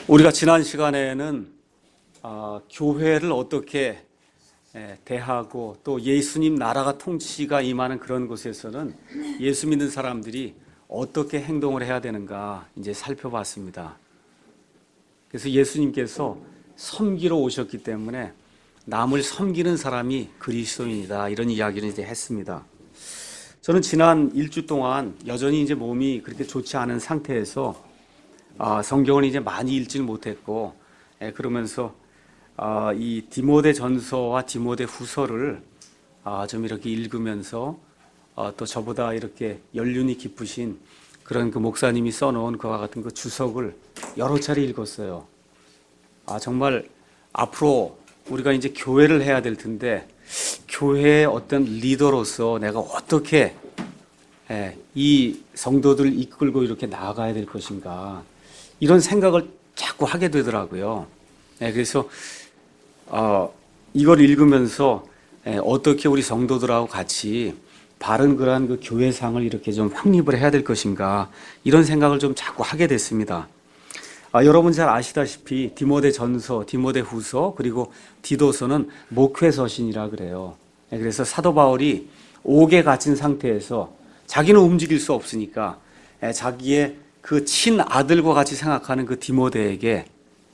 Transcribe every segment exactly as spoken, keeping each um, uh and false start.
우리가 지난 시간에는 어, 교회를 어떻게 에, 대하고 또 예수님 나라가 통치가 임하는 그런 곳에서는 예수 믿는 사람들이 어떻게 행동을 해야 되는가 이제 살펴봤습니다. 그래서 예수님께서 섬기러 오셨기 때문에 남을 섬기는 사람이 그리스도인이다, 이런 이야기를 이제 했습니다. 저는 지난 일주 동안 여전히 이제 몸이 그렇게 좋지 않은 상태에서 아, 성경을 이제 많이 읽지는 못했고, 예, 그러면서 아, 이 디모데 전서와 디모데 후서를 아, 좀 이렇게 읽으면서 아, 또 저보다 이렇게 연륜이 깊으신 그런 그 목사님이 써놓은 그와 같은 그 주석을 여러 차례 읽었어요. 아, 정말 앞으로 우리가 이제 교회를 해야 될 텐데, 교회의 어떤 리더로서 내가 어떻게 예, 이 성도들을 이끌고 이렇게 나아가야 될 것인가, 이런 생각을 자꾸 하게 되더라고요. 예, 그래서 어, 이걸 읽으면서 예, 어떻게 우리 성도들하고 같이 바른 그러한 그 교회상을 이렇게 좀 확립을 해야 될 것인가, 이런 생각을 좀 자꾸 하게 됐습니다. 아, 여러분 잘 아시다시피 디모데 전서, 디모데 후서, 그리고 디도서는 목회서신이라 그래요. 예, 그래서 사도 바울이 옥에 갇힌 상태에서 자기는 움직일 수 없으니까 예, 자기의 그 친아들과 같이 생각하는 그 디모데에게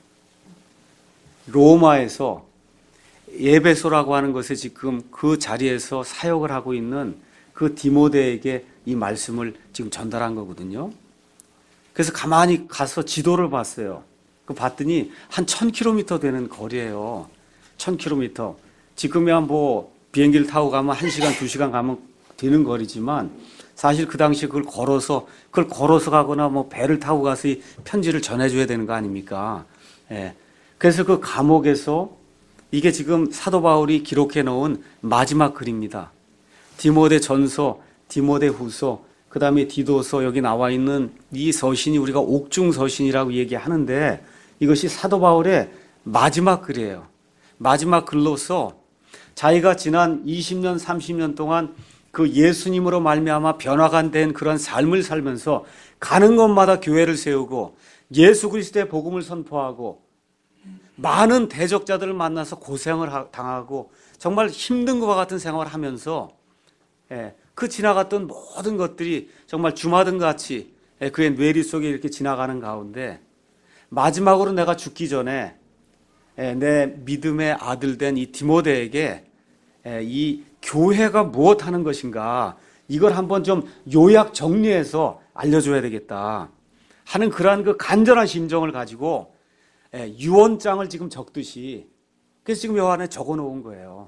로마에서 에베소라고 하는 것에 지금 그 자리에서 사역을 하고 있는 그 디모데에게 이 말씀을 지금 전달한 거거든요. 그래서 가만히 가서 지도를 봤어요. 그 봤더니 한 천 킬로미터 되는 거리예요. 천 킬로미터. 지금이야 뭐 비행기를 타고 가면 한 시간, 두 시간 가면 되는 거리지만, 사실 그 당시에 그걸 걸어서, 그걸 걸어서 가거나 뭐 배를 타고 가서 이 편지를 전해줘야 되는 거 아닙니까? 예. 그래서 그 감옥에서 이게 지금 사도 바울이 기록해 놓은 마지막 글입니다. 디모데 전서, 디모데 후서, 그 다음에 디도서, 여기 나와 있는 이 서신이 우리가 옥중 서신이라고 얘기하는데, 이것이 사도 바울의 마지막 글이에요. 마지막 글로서 자기가 지난 이십 년, 삼십 년 동안 그 예수님으로 말미암아 변화가 된 그런 삶을 살면서 가는 곳마다 교회를 세우고 예수 그리스도의 복음을 선포하고 많은 대적자들을 만나서 고생을 당하고 정말 힘든 것과 같은 생활을 하면서 예, 그 지나갔던 모든 것들이 정말 주마등 같이 예, 그의 뇌리 속에 이렇게 지나가는 가운데, 마지막으로 내가 죽기 전에 예, 내 믿음의 아들 된 이 디모데에게 예, 이 교회가 무엇 하는 것인가, 이걸 한번 좀 요약 정리해서 알려줘야 되겠다 하는 그러한 그 간절한 심정을 가지고 예, 유언장을 지금 적듯이, 그래서 지금 요 안에 적어 놓은 거예요.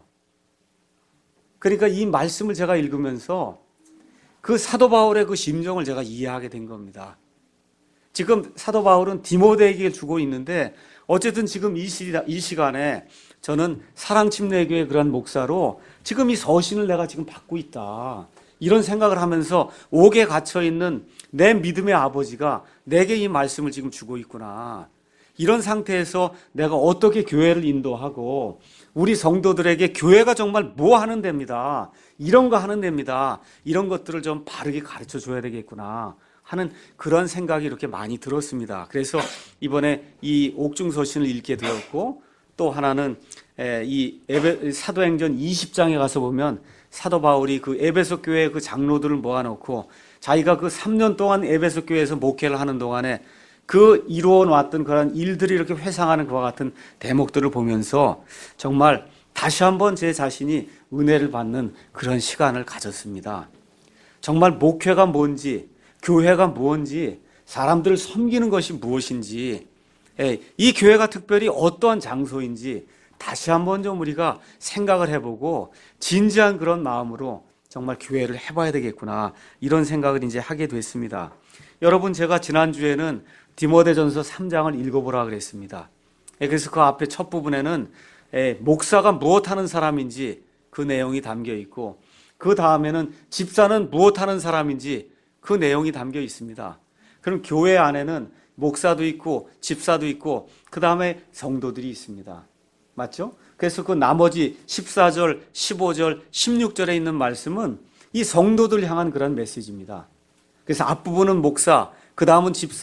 그러니까 이 말씀을 제가 읽으면서 그 사도 바울의 그 심정을 제가 이해하게 된 겁니다. 지금 사도 바울은 디모데에게 주고 있는데, 어쨌든 지금 이, 시, 이 시간에 저는 사랑침례교회 그런 목사로 지금 이 서신을 내가 지금 받고 있다, 이런 생각을 하면서 옥에 갇혀있는 내 믿음의 아버지가 내게 이 말씀을 지금 주고 있구나, 이런 상태에서 내가 어떻게 교회를 인도하고 우리 성도들에게 교회가 정말 뭐 하는 데입니다, 이런 거 하는 데입니다, 이런 것들을 좀 바르게 가르쳐 줘야 되겠구나 하는 그런 생각이 이렇게 많이 들었습니다. 그래서 이번에 이 옥중서신을 읽게 되었고, 또 하나는 이 사도행전 이십 장에 가서 보면 사도 바울이 그 에베소 교회의 그 장로들을 모아놓고 자기가 그 삼 년 동안 에베소 교회에서 목회를 하는 동안에 그 이루어 놨던 그런 일들이 이렇게 회상하는 것과 같은 대목들을 보면서 정말 다시 한번 제 자신이 은혜를 받는 그런 시간을 가졌습니다. 정말 목회가 뭔지, 교회가 뭔지, 사람들을 섬기는 것이 무엇인지, 이 교회가 특별히 어떠한 장소인지 다시 한번 좀 우리가 생각을 해보고 진지한 그런 마음으로 정말 교회를 해봐야 되겠구나, 이런 생각을 이제 하게 됐습니다. 여러분, 제가 지난주에는 디모데전서 삼 장을 읽어보라 그랬습니다. 그래서 그 앞에 첫 부분에는 목사가 무엇하는 사람인지 그 내용이 담겨 있고, 그 다음에는 집사는 무엇하는 사람인지 그 내용이 담겨 있습니다. 그럼 교회 안에는 목사도 있고 집사도 있고 그 다음에 성도들이 있습니다. 맞죠? 그래서 그 나머지 십사 절, 십오 절, 십육 절에 있는 말씀은 이 성도들 향한 그런 메시지입니다. 그래서 앞부분은 목사, 그 다음은 집사,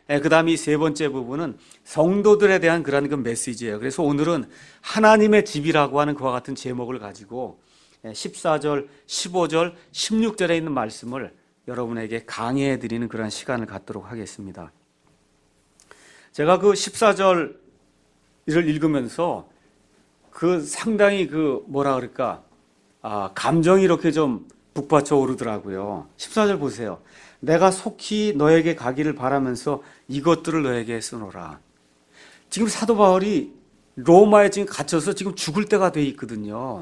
그 다음에 이 세 번째 부분은 성도들에 대한 그런 그 메시지예요. 그래서 오늘은 하나님의 집이라고 하는 그와 같은 제목을 가지고 십사 절, 십오 절, 십육 절에 있는 말씀을 여러분에게 강해해 드리는 그런 시간을 갖도록 하겠습니다. 제가 그 십사 절을 읽으면서 그 상당히 그 뭐라 그럴까, 아, 감정이 이렇게 좀 북받쳐 오르더라고요. 십사 절 보세요. 내가 속히 너에게 가기를 바라면서 이것들을 너에게 쓰노라. 지금 사도 바울이 로마에 지금 갇혀서 지금 죽을 때가 돼 있거든요.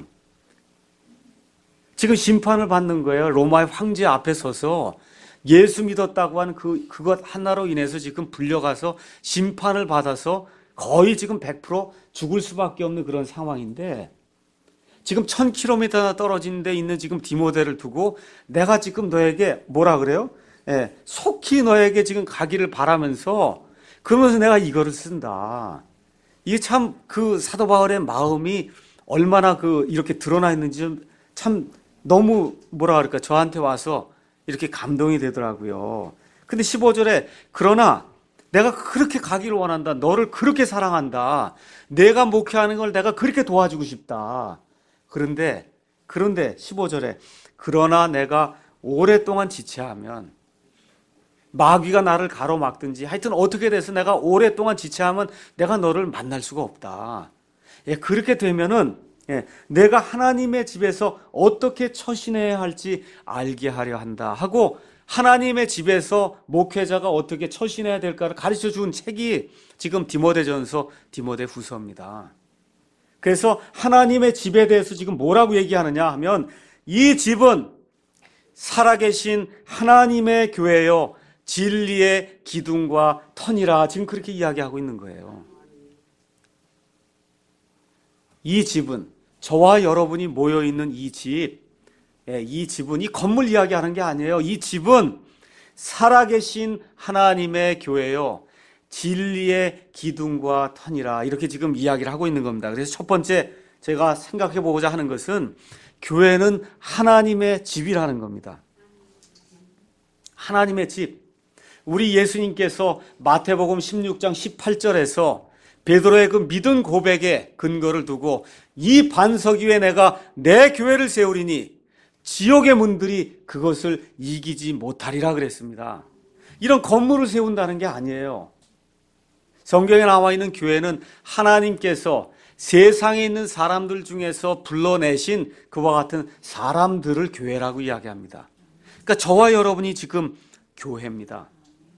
지금 심판을 받는 거예요. 로마의 황제 앞에 서서 예수 믿었다고 하는 그, 그것 하나로 인해서 지금 불려가서 심판을 받아서 거의 지금 백 퍼센트 죽을 수밖에 없는 그런 상황인데, 지금 천 킬로미터나 떨어진 데 있는 지금 디모데를 두고 내가 지금 너에게 뭐라 그래요? 예, 속히 너에게 지금 가기를 바라면서, 그러면서 내가 이거를 쓴다. 이게 참 그 사도 바울의 마음이 얼마나 그 이렇게 드러나 있는지 참 너무 뭐라 그럴까, 저한테 와서 이렇게 감동이 되더라고요. 근데 십오 절에 그러나 내가 그렇게 가기를 원한다. 너를 그렇게 사랑한다. 내가 목회하는 걸 내가 그렇게 도와주고 싶다. 그런데 그런데 십오 절에 그러나 내가 오랫동안 지체하면, 마귀가 나를 가로막든지 하여튼 어떻게 돼서 내가 오랫동안 지체하면 내가 너를 만날 수가 없다. 예, 그렇게 되면은 예, 내가 하나님의 집에서 어떻게 처신해야 할지 알게 하려 한다 하고, 하나님의 집에서 목회자가 어떻게 처신해야 될까를 가르쳐 준 책이 지금 디모데전서, 디모데후서입니다. 그래서 하나님의 집에 대해서 지금 뭐라고 얘기하느냐 하면, 이 집은 살아계신 하나님의 교회요 진리의 기둥과 터니라, 지금 그렇게 이야기하고 있는 거예요. 이 집은, 저와 여러분이 모여있는 이 집, 이 집은 이 건물 이야기하는 게 아니에요. 이 집은 살아계신 하나님의 교회요 진리의 기둥과 터니라, 이렇게 지금 이야기를 하고 있는 겁니다. 그래서 첫 번째 제가 생각해 보고자 하는 것은, 교회는 하나님의 집이라는 겁니다. 하나님의 집. 우리 예수님께서 마태복음 십육 장 십팔 절에서 베드로의 그 믿은 고백에 근거를 두고, 이 반석 위에 내가 내 교회를 세우리니 지옥의 문들이 그것을 이기지 못하리라 그랬습니다. 이런 건물을 세운다는 게 아니에요. 성경에 나와 있는 교회는 하나님께서 세상에 있는 사람들 중에서 불러내신 그와 같은 사람들을 교회라고 이야기합니다. 그러니까 저와 여러분이 지금 교회입니다.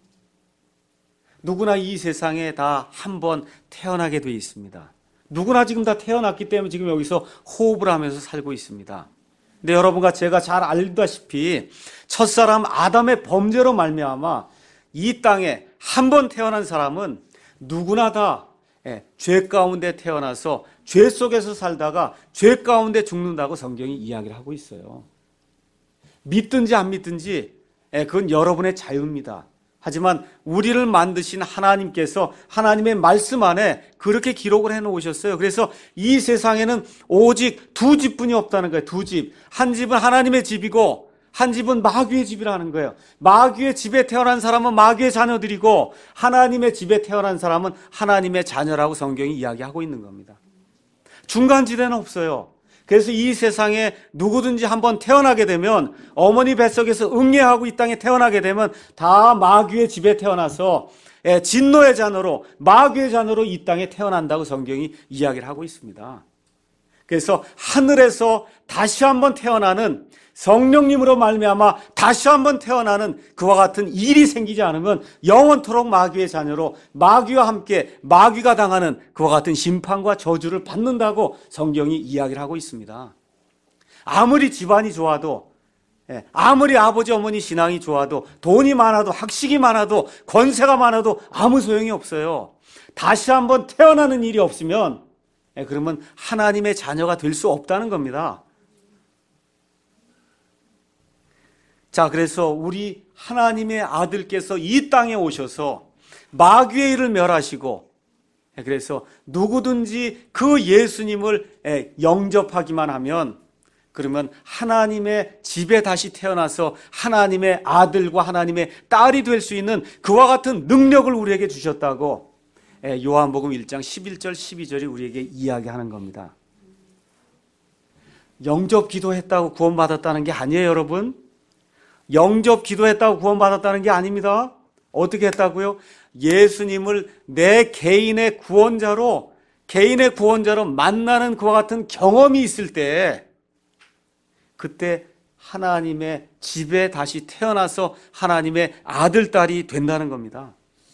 누구나 이 세상에 다 한 번 태어나게 되어 있습니다. 누구나 지금 다 태어났기 때문에 지금 여기서 호흡을 하면서 살고 있습니다. 근데 여러분과 제가 잘 알다시피 첫사람 아담의 범죄로 말미암아 이 땅에 한 번 태어난 사람은 누구나 다 죄 가운데 태어나서 죄 속에서 살다가 죄 가운데 죽는다고 성경이 이야기를 하고 있어요. 믿든지 안 믿든지 그건 여러분의 자유입니다. 하지만 우리를 만드신 하나님께서 하나님의 말씀 안에 그렇게 기록을 해놓으셨어요. 그래서 이 세상에는 오직 두 집뿐이 없다는 거예요. 두 집. 한 집은 하나님의 집이고 한 집은 마귀의 집이라는 거예요. 마귀의 집에 태어난 사람은 마귀의 자녀들이고, 하나님의 집에 태어난 사람은 하나님의 자녀라고 성경이 이야기하고 있는 겁니다. 중간지대는 없어요. 그래서 이 세상에 누구든지 한번 태어나게 되면, 어머니 뱃속에서 응애하고 이 땅에 태어나게 되면 다 마귀의 집에 태어나서 진노의 자녀로, 마귀의 자녀로 이 땅에 태어난다고 성경이 이야기를 하고 있습니다. 그래서 하늘에서 다시 한번 태어나는, 성령님으로 말미암아 다시 한번 태어나는 그와 같은 일이 생기지 않으면 영원토록 마귀의 자녀로, 마귀와 함께 마귀가 당하는 그와 같은 심판과 저주를 받는다고 성경이 이야기를 하고 있습니다. 아무리 집안이 좋아도, 아무리 아버지 어머니 신앙이 좋아도, 돈이 많아도, 학식이 많아도, 권세가 많아도 아무 소용이 없어요. 다시 한번 태어나는 일이 없으면 그러면 하나님의 자녀가 될 수 없다는 겁니다. 자, 그래서 우리 하나님의 아들께서 이 땅에 오셔서 마귀의 일을 멸하시고, 그래서 누구든지 그 예수님을 영접하기만 하면 그러면 하나님의 집에 다시 태어나서 하나님의 아들과 하나님의 딸이 될 수 있는 그와 같은 능력을 우리에게 주셨다고 요한복음 일 장 십일 절 십이 절이 우리에게 이야기하는 겁니다. 영접 기도했다고 구원받았다는 게 아니에요, 여러분. 영접 기도했다고 구원받았다는 게 아닙니다. 어떻게 했다고요? 예수님을 내 개인의 구원자로 개인의 구원자로 만나는 그와 같은 경험이 있을 때, 그때 하나님의 집에 다시 태어나서 하나님의 아들, 딸이 된다는 겁니다.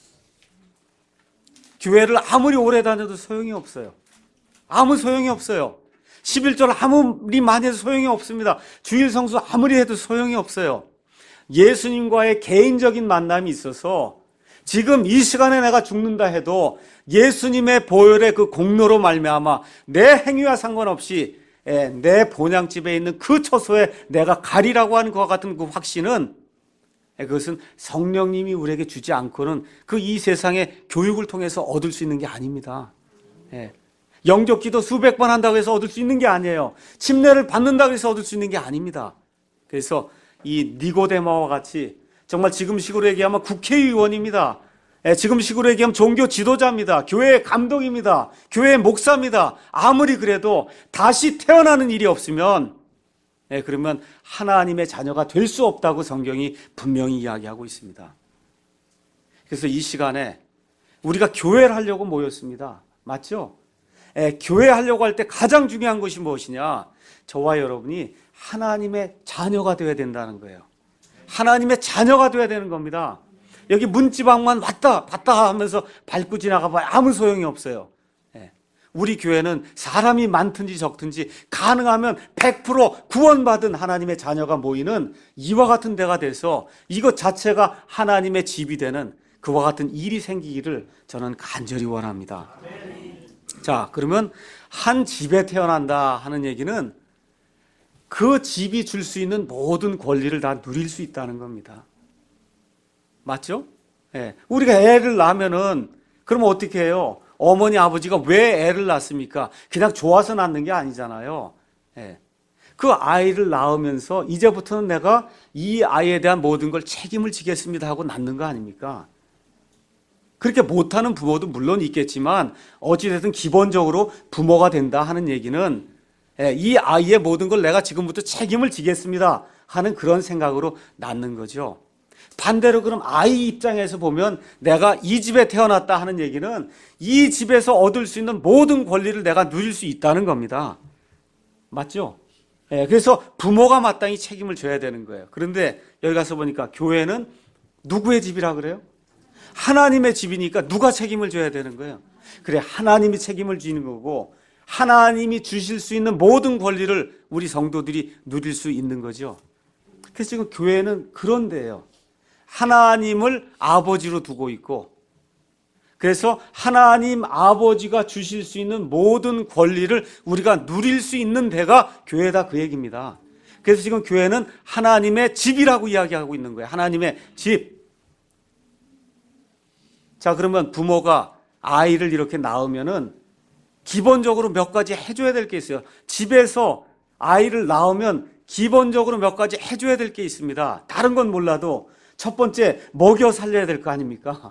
교회를 아무리 오래 다녀도 소용이 없어요. 아무 소용이 없어요. 십일 절 아무리 많이 해도 소용이 없습니다. 주일 성수 아무리 해도 소용이 없어요. 예수님과의 개인적인 만남이 있어서 지금 이 시간에 내가 죽는다 해도 예수님의 보혈의 그 공로로 말미암아 내 행위와 상관없이 내 본향집에 있는 그 처소에 내가 가리라고 하는 것과 같은 그 확신은, 그것은 성령님이 우리에게 주지 않고는 그 이 세상의 교육을 통해서 얻을 수 있는 게 아닙니다. 영접 기도 수백 번 한다고 해서 얻을 수 있는 게 아니에요. 침례를 받는다고 해서 얻을 수 있는 게 아닙니다. 그래서 이 니고데모와 같이 정말 지금식으로 얘기하면 국회의원입니다. 지금식으로 얘기하면 종교 지도자입니다. 교회의 감독입니다. 교회의 목사입니다. 아무리 그래도 다시 태어나는 일이 없으면, 그러면 하나님의 자녀가 될 수 없다고 성경이 분명히 이야기하고 있습니다. 그래서 이 시간에 우리가 교회를 하려고 모였습니다. 맞죠? 교회 하려고 할 때 가장 중요한 것이 무엇이냐? 저와 여러분이 하나님의 자녀가 되어야 된다는 거예요. 하나님의 자녀가 되어야 되는 겁니다. 여기 문지방만 왔다 갔다 하면서 밟고 지나가봐야 아무 소용이 없어요. 우리 교회는 사람이 많든지 적든지 가능하면 백 퍼센트 구원받은 하나님의 자녀가 모이는 이와 같은 데가 돼서 이것 자체가 하나님의 집이 되는 그와 같은 일이 생기기를 저는 간절히 원합니다. 자, 그러면 한 집에 태어난다 하는 얘기는 그 집이 줄 수 있는 모든 권리를 다 누릴 수 있다는 겁니다. 맞죠? 예. 우리가 애를 낳으면은 그러면 어떻게 해요? 어머니 아버지가 왜 애를 낳습니까? 그냥 좋아서 낳는 게 아니잖아요. 예. 그 아이를 낳으면서 이제부터는 내가 이 아이에 대한 모든 걸 책임을 지겠습니다 하고 낳는 거 아닙니까? 그렇게 못하는 부모도 물론 있겠지만 어찌됐든 기본적으로 부모가 된다 하는 얘기는 이 아이의 모든 걸 내가 지금부터 책임을 지겠습니다 하는 그런 생각으로 낳는 거죠. 반대로 그럼 아이 입장에서 보면 내가 이 집에 태어났다 하는 얘기는 이 집에서 얻을 수 있는 모든 권리를 내가 누릴 수 있다는 겁니다. 맞죠? 그래서 부모가 마땅히 책임을 져야 되는 거예요. 그런데 여기 가서 보니까 교회는 누구의 집이라 그래요? 하나님의 집이니까 누가 책임을 져야 되는 거예요? 그래, 하나님이 책임을 지는 거고 하나님이 주실 수 있는 모든 권리를 우리 성도들이 누릴 수 있는 거죠. 그래서 지금 교회는 그런 데예요. 하나님을 아버지로 두고 있고, 그래서 하나님 아버지가 주실 수 있는 모든 권리를 우리가 누릴 수 있는 데가 교회다, 그 얘기입니다. 그래서 지금 교회는 하나님의 집이라고 이야기하고 있는 거예요. 하나님의 집. 자, 그러면 부모가 아이를 이렇게 낳으면은 기본적으로 몇 가지 해줘야 될 게 있어요. 집에서 아이를 낳으면 기본적으로 몇 가지 해줘야 될 게 있습니다. 다른 건 몰라도 첫 번째, 먹여 살려야 될 거 아닙니까?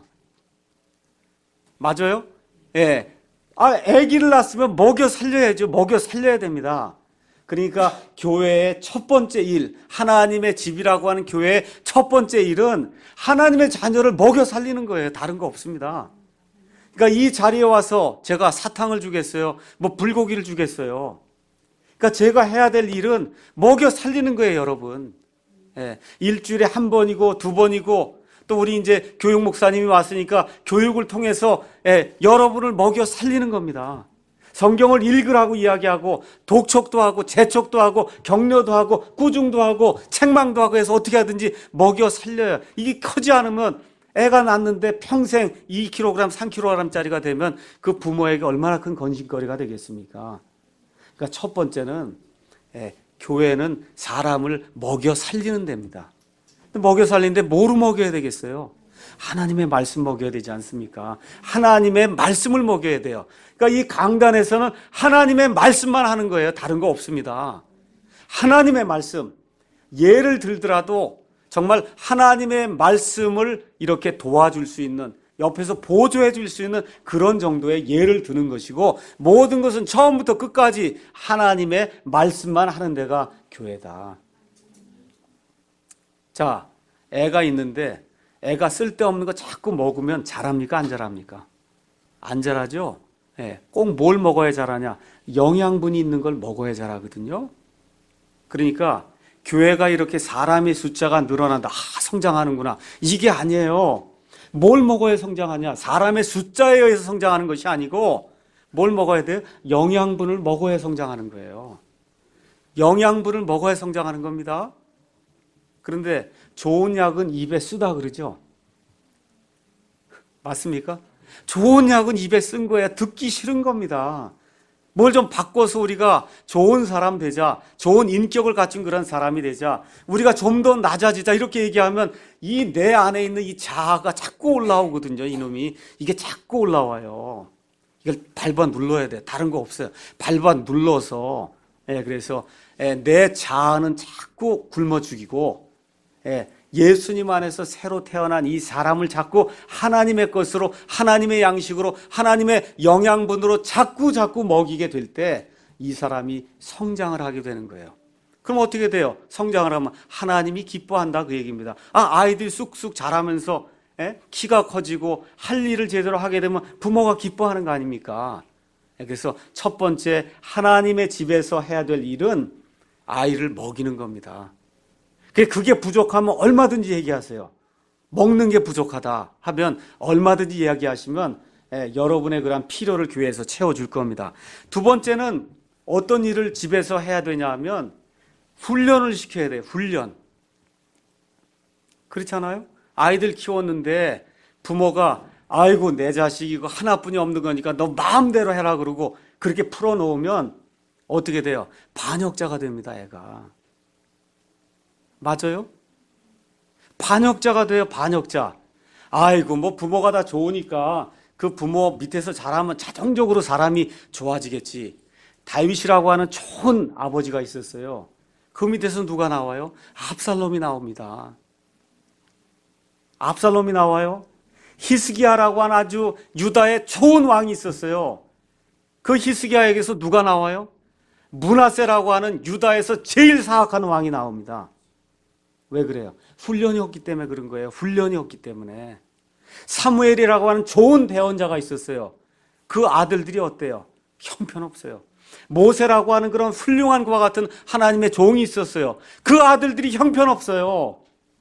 맞아요? 예. 아, 아기를 낳았으면 먹여 살려야죠. 먹여 살려야 됩니다. 그러니까 교회의 첫 번째 일, 하나님의 집이라고 하는 교회의 첫 번째 일은 하나님의 자녀를 먹여 살리는 거예요. 다른 거 없습니다. 그러니까 이 자리에 와서 제가 사탕을 주겠어요? 뭐 불고기를 주겠어요? 그러니까 제가 해야 될 일은 먹여 살리는 거예요, 여러분. 예, 일주일에 한 번이고 두 번이고 또 우리 이제 교육 목사님이 왔으니까 교육을 통해서 예, 여러분을 먹여 살리는 겁니다. 성경을 읽으라고 이야기하고 독촉도 하고 재촉도 하고 격려도 하고 꾸중도 하고 책망도 하고 해서 어떻게 하든지 먹여 살려요. 이게 크지 않으면 애가 낳는데 평생 이 킬로그램, 삼 킬로그램짜리가 되면 그 부모에게 얼마나 큰 건신거리가 되겠습니까? 그러니까 첫 번째는 예, 교회는 사람을 먹여 살리는 데입니다. 먹여 살리는데 뭐로 먹여야 되겠어요? 하나님의 말씀 먹여야 되지 않습니까? 하나님의 말씀을 먹여야 돼요. 그러니까 이 강단에서는 하나님의 말씀만 하는 거예요. 다른 거 없습니다. 하나님의 말씀, 예를 들더라도 정말 하나님의 말씀을 이렇게 도와줄 수 있는, 옆에서 보조해 줄 수 있는 그런 정도의 예를 드는 것이고, 모든 것은 처음부터 끝까지 하나님의 말씀만 하는 데가 교회다. 자, 애가 있는데 애가 쓸데없는 거 자꾸 먹으면 자랍니까? 안 자랍니까? 안 자라죠? 예, 꼭 뭘 먹어야 자라냐? 영양분이 있는 걸 먹어야 자라거든요. 그러니까 교회가 이렇게 사람의 숫자가 늘어난다, 아, 성장하는구나, 이게 아니에요. 뭘 먹어야 성장하냐? 사람의 숫자에 의해서 성장하는 것이 아니고 뭘 먹어야 돼요? 영양분을 먹어야 성장하는 거예요. 영양분을 먹어야 성장하는 겁니다. 그런데 좋은 약은 입에 쓰다 그러죠? 맞습니까? 좋은 약은 입에 쓴 거야 듣기 싫은 겁니다. 뭘 좀 바꿔서 우리가 좋은 사람 되자, 좋은 인격을 갖춘 그런 사람이 되자, 우리가 좀 더 낮아지자 이렇게 얘기하면 이 내 안에 있는 이 자아가 자꾸 올라오거든요. 이놈이 이게 자꾸 올라와요. 이걸 밟아 눌러야 돼. 다른 거 없어요. 밟아 눌러서. 예, 그래서 예, 내 자아는 자꾸 굶어 죽이고, 예, 예수님 안에서 새로 태어난 이 사람을 자꾸 하나님의 것으로, 하나님의 양식으로, 하나님의 영양분으로 자꾸 자꾸 먹이게 될 때 이 사람이 성장을 하게 되는 거예요. 그럼 어떻게 돼요? 성장을 하면 하나님이 기뻐한다 그 얘기입니다. 아, 아이들이 쑥쑥 자라면서 예? 키가 커지고 할 일을 제대로 하게 되면 부모가 기뻐하는 거 아닙니까? 그래서 첫 번째 하나님의 집에서 해야 될 일은 아이를 먹이는 겁니다. 그게 부족하면 얼마든지 얘기하세요. 먹는 게 부족하다 하면 얼마든지 이야기하시면 예, 여러분의 그런 필요를 교회에서 채워줄 겁니다. 두 번째는 어떤 일을 집에서 해야 되냐 하면 훈련을 시켜야 돼요. 훈련. 그렇잖아요? 아이들 키웠는데 부모가 아이고 내 자식 이거 하나뿐이 없는 거니까 너 마음대로 해라 그러고 그렇게 풀어놓으면 어떻게 돼요? 반역자가 됩니다. 애가. 맞아요? 반역자가 돼요. 반역자. 아이고 뭐 부모가 다 좋으니까 그 부모 밑에서 자라면 자동적으로 사람이 좋아지겠지. 다윗이라고 하는 좋은 아버지가 있었어요. 그 밑에서 누가 나와요? 압살롬이 나옵니다. 압살롬이 나와요. 히스기야라고 하는 아주 유다의 좋은 왕이 있었어요. 그 히스기야에게서 누가 나와요? 므낫세라고 하는 유다에서 제일 사악한 왕이 나옵니다. 왜 그래요? 훈련이 없기 때문에 그런 거예요. 훈련이 없기 때문에. 사무엘이라고 하는 좋은 대언자가 있었어요. 그 아들들이 어때요? 형편없어요. 모세라고 하는 그런 훌륭한 것과 같은 하나님의 종이 있었어요. 그 아들들이 형편없어요.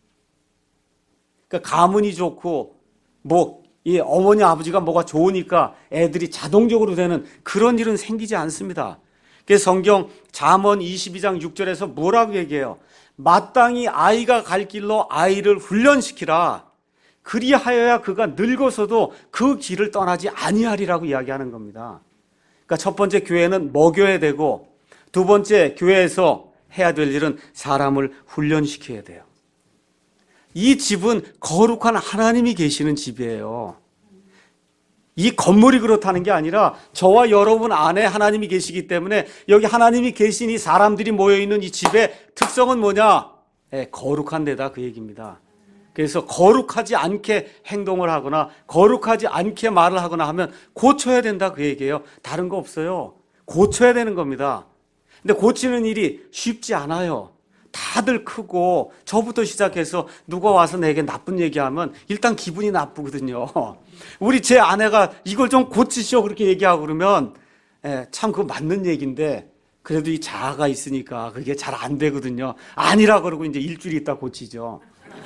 그러니까 가문이 좋고 뭐 이 어머니 아버지가 뭐가 좋으니까 애들이 자동적으로 되는 그런 일은 생기지 않습니다. 그래서 성경 잠언 이십이 장 육 절에서 뭐라고 얘기해요? 마땅히 아이가 갈 길로 아이를 훈련시키라. 그리하여야 그가 늙어서도 그 길을 떠나지 아니하리라고 이야기하는 겁니다. 그러니까 첫 번째 교회는 먹여야 되고, 두 번째 교회에서 해야 될 일은 사람을 훈련시켜야 돼요. 이 집은 거룩한 하나님이 계시는 집이에요. 이 건물이 그렇다는 게 아니라 저와 여러분 안에 하나님이 계시기 때문에 여기 하나님이 계신 이 사람들이 모여있는 이 집의 특성은 뭐냐? 네, 거룩한 데다 그 얘기입니다. 그래서 거룩하지 않게 행동을 하거나 거룩하지 않게 말을 하거나 하면 고쳐야 된다 그 얘기예요. 다른 거 없어요. 고쳐야 되는 겁니다. 근데 고치는 일이 쉽지 않아요. 다들 크고 저부터 시작해서 누가 와서 내게 나쁜 얘기하면 일단 기분이 나쁘거든요. 우리 제 아내가 이걸 좀 고치시오 그렇게 얘기하고 그러면 예, 참 그거 맞는 얘기인데 그래도 이 자아가 있으니까 그게 잘 안 되거든요. 아니라 그러고 이제 일주일 있다 고치죠.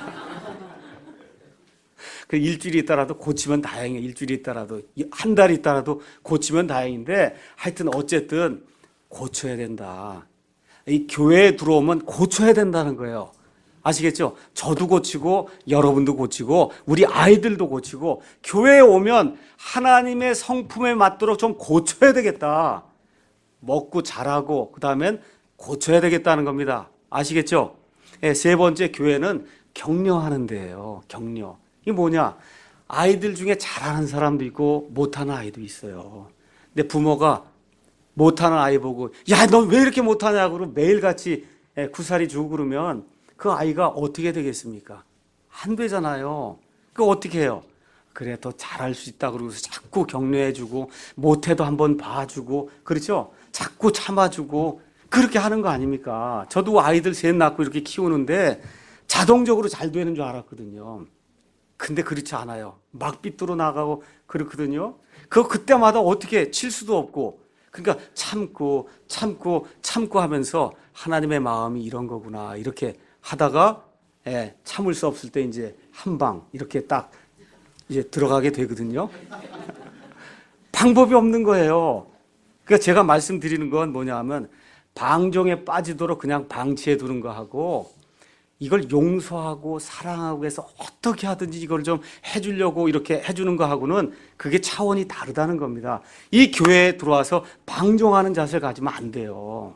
그 일주일 있다라도 고치면 다행이에요. 일주일 있다라도 한 달 있다라도 고치면 다행인데 하여튼 어쨌든 고쳐야 된다. 이 교회에 들어오면 고쳐야 된다는 거예요. 아시겠죠? 저도 고치고 여러분도 고치고 우리 아이들도 고치고 교회에 오면 하나님의 성품에 맞도록 좀 고쳐야 되겠다. 먹고 자라고 그 다음엔 고쳐야 되겠다는 겁니다. 아시겠죠? 네, 세 번째 교회는 격려하는 데예요. 격려. 이게 뭐냐? 아이들 중에 잘하는 사람도 있고 못하는 아이도 있어요. 근데 부모가 못하는 아이 보고 야, 너 왜 이렇게 못하냐고 매일같이 예, 구살이 주고 그러면 그 아이가 어떻게 되겠습니까? 안 되잖아요. 그거 어떻게 해요? 그래, 더 잘할 수 있다 그러고서 자꾸 격려해주고 못해도 한번 봐주고, 그렇죠? 자꾸 참아주고 그렇게 하는 거 아닙니까? 저도 아이들 셋 낳고 이렇게 키우는데 자동적으로 잘 되는 줄 알았거든요. 근데 그렇지 않아요. 막 삐뚤어 나가고 그렇거든요. 그 그때마다 어떻게 칠 수도 없고, 그러니까 참고 참고 참고 하면서 하나님의 마음이 이런 거구나 이렇게 하다가, 예, 참을 수 없을 때 이제 한 방 이렇게 딱 이제 들어가게 되거든요. 방법이 없는 거예요. 그러니까 제가 말씀드리는 건 뭐냐면 방종에 빠지도록 그냥 방치해 두는 거하고 이걸 용서하고 사랑하고 해서 어떻게 하든지 이걸 좀 해주려고 이렇게 해주는 거하고는 그게 차원이 다르다는 겁니다. 이 교회에 들어와서 방종하는 자세를 가지면 안 돼요.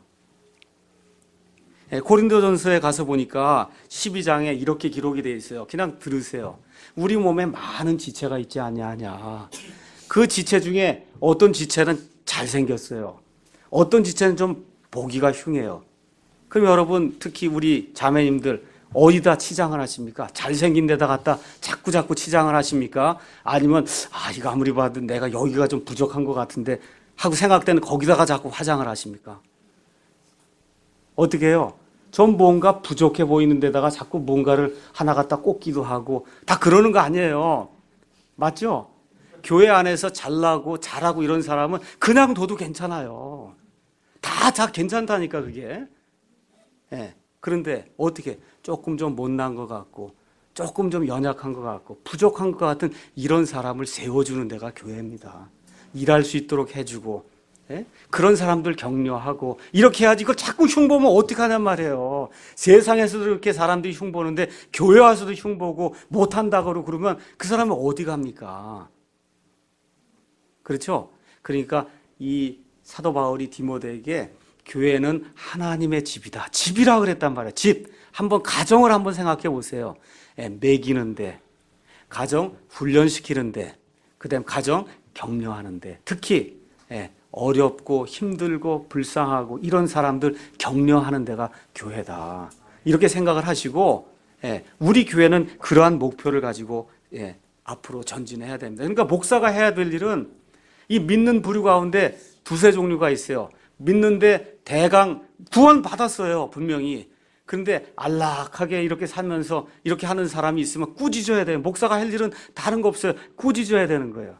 고린도전서에 가서 보니까 십이 장에 이렇게 기록이 되어 있어요. 그냥 들으세요. 우리 몸에 많은 지체가 있지 않냐. 그 지체 중에 어떤 지체는 잘생겼어요. 어떤 지체는 좀 보기가 흉해요. 그럼 여러분, 특히 우리 자매님들 어디다 치장을 하십니까? 잘생긴 데다 갖다 자꾸 자꾸 치장을 하십니까? 아니면 아 이거 아무리 봐도 내가 여기가 좀 부족한 것 같은데 하고 생각되는 거기다가 자꾸 화장을 하십니까? 어떻게 해요? 좀 뭔가 부족해 보이는 데다가 자꾸 뭔가를 하나 갖다 꽂기도 하고 다 그러는 거 아니에요. 맞죠? 교회 안에서 잘나고 잘하고 이런 사람은 그냥 둬도 괜찮아요. 다 다 괜찮다니까 그게. 예. 그런데 어떻게 조금 좀 못난 것 같고 조금 좀 연약한 것 같고 부족한 것 같은 이런 사람을 세워주는 데가 교회입니다. 일할 수 있도록 해주고, 예? 그런 사람들 격려하고 이렇게 해야지. 이걸 자꾸 흉보면 어떡하냔 말이에요. 세상에서도 이렇게 사람들이 흉보는데 교회 와서도 흉보고 못한다고 그러면 그 사람은 어디 갑니까? 그렇죠? 그러니까 이 사도 바울이 디모데에게 교회는 하나님의 집이다. 집이라 그랬단 말이에요. 집. 한번 가정을 한번 생각해 보세요. 예, 먹이는데, 가정 훈련시키는데, 그다음 가정 격려하는데, 특히 예, 어렵고 힘들고 불쌍하고 이런 사람들 격려하는 데가 교회다. 이렇게 생각을 하시고, 예, 우리 교회는 그러한 목표를 가지고 예, 앞으로 전진해야 됩니다. 그러니까 목사가 해야 될 일은 이 믿는 부류 가운데 두세 종류가 있어요. 믿는데 대강 구원 받았어요, 분명히. 그런데 안락하게 이렇게 살면서 이렇게 하는 사람이 있으면 꾸짖어야 돼요. 목사가 할 일은 다른 거 없어요. 꾸짖어야 되는 거예요.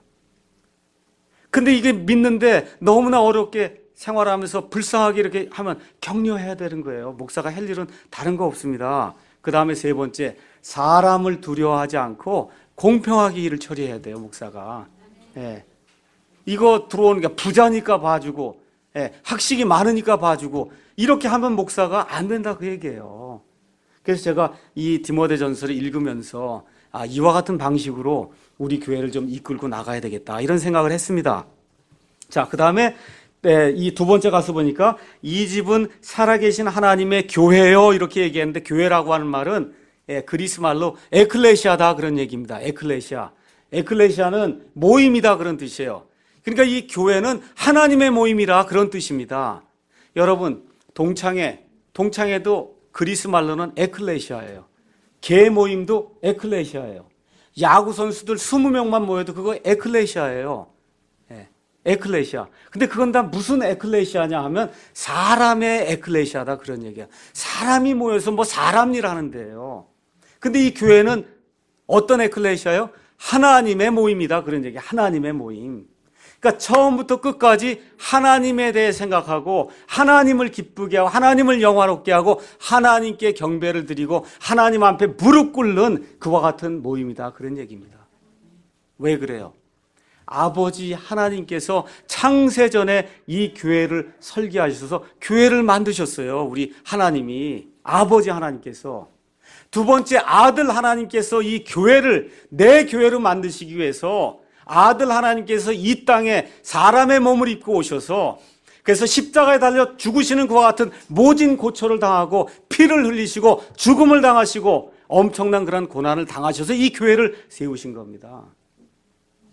근데 이게 믿는데 너무나 어렵게 생활하면서 불쌍하게 이렇게 하면 격려해야 되는 거예요. 목사가 할 일은 다른 거 없습니다. 그 다음에 세 번째, 사람을 두려워하지 않고 공평하게 일을 처리해야 돼요, 목사가. 예. 이거 들어오는 게 부자니까 봐주고, 예, 학식이 많으니까 봐주고 이렇게 하면 목사가 안 된다 그 얘기예요. 그래서 제가 이 디모데전서를 읽으면서 아, 이와 같은 방식으로 우리 교회를 좀 이끌고 나가야 되겠다 이런 생각을 했습니다. 자, 그 다음에 네, 이 두 번째 가서 보니까 이 집은 살아계신 하나님의 교회요 이렇게 얘기했는데 교회라고 하는 말은 예, 그리스 말로 에클레시아다 그런 얘기입니다. 에클레시아. 에클레시아는 모임이다 그런 뜻이에요. 그러니까 이 교회는 하나님의 모임이라 그런 뜻입니다. 여러분, 동창회, 동창회도 그리스 말로는 에클레시아예요. 개 모임도 에클레시아예요. 야구 선수들 이십 명만 모여도 그거 에클레시아예요. 예, 에클레시아. 근데 그건 다 무슨 에클레시아냐 하면 사람의 에클레시아다 그런 얘기야. 사람이 모여서 뭐 사람 일 하는데요. 근데 이 교회는 어떤 에클레시아예요? 하나님의 모임이다 그런 얘기야. 하나님의 모임. 그러니까 처음부터 끝까지 하나님에 대해 생각하고 하나님을 기쁘게 하고 하나님을 영화롭게 하고 하나님께 경배를 드리고 하나님 앞에 무릎 꿇는 그와 같은 모임이다 그런 얘기입니다. 왜 그래요? 아버지 하나님께서 창세전에 이 교회를 설계하셔서 교회를 만드셨어요. 우리 하나님이, 아버지 하나님께서. 두 번째, 아들 하나님께서 이 교회를 내 교회로 만드시기 위해서 아들 하나님께서 이 땅에 사람의 몸을 입고 오셔서 그래서 십자가에 달려 죽으시는 그와 같은 모진 고초를 당하고 피를 흘리시고 죽음을 당하시고 엄청난 그런 고난을 당하셔서 이 교회를 세우신 겁니다.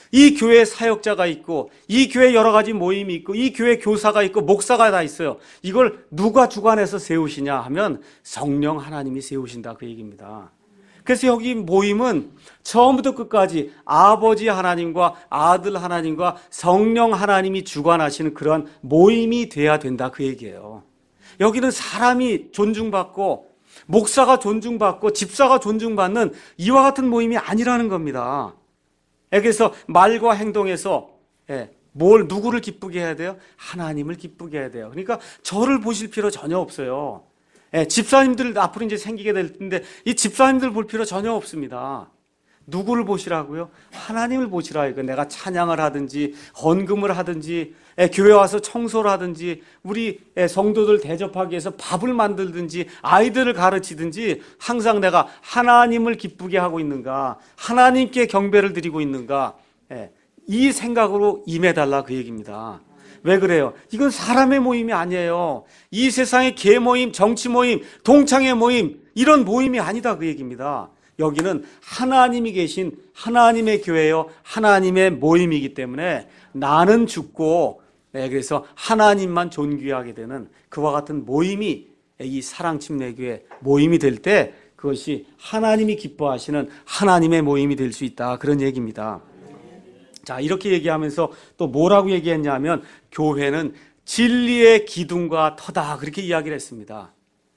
이 교회에 사역자가 있고 이 교회에 여러 가지 모임이 있고 이 교회에 교사가 있고 목사가 다 있어요. 이걸 누가 주관해서 세우시냐 하면 성령 하나님이 세우신다 그 얘기입니다. 그래서 여기 모임은 처음부터 끝까지 아버지 하나님과 아들 하나님과 성령 하나님이 주관하시는 그러한 모임이 돼야 된다 그 얘기예요. 여기는 사람이 존중받고 목사가 존중받고 집사가 존중받는 이와 같은 모임이 아니라는 겁니다. 그래서 말과 행동에서 뭘 누구를 기쁘게 해야 돼요? 하나님을 기쁘게 해야 돼요. 그러니까 저를 보실 필요 전혀 없어요. 집사님들 앞으로 이제 생기게 될 텐데 이 집사님들 볼 필요 전혀 없습니다. 누구를 보시라고요? 하나님을 보시라. 이거 내가 찬양을 하든지 헌금을 하든지 교회 와서 청소를 하든지 우리 성도들 대접하기 위해서 밥을 만들든지 아이들을 가르치든지 항상 내가 하나님을 기쁘게 하고 있는가, 하나님께 경배를 드리고 있는가, 이 생각으로 임해달라 그 얘기입니다. 왜 그래요? 이건 사람의 모임이 아니에요. 이 세상의 개 모임, 정치 모임, 동창회 모임 이런 모임이 아니다 그 얘기입니다. 여기는 하나님이 계신 하나님의 교회요, 하나님의 모임이기 때문에 나는 죽고 그래서 하나님만 존귀하게 되는 그와 같은 모임이 이 사랑침례교회 모임이 될 때 그것이 하나님이 기뻐하시는 하나님의 모임이 될 수 있다 그런 얘기입니다. 자, 이렇게 얘기하면서 또 뭐라고 얘기했냐면 교회는 진리의 기둥과 터다 그렇게 이야기를 했습니다.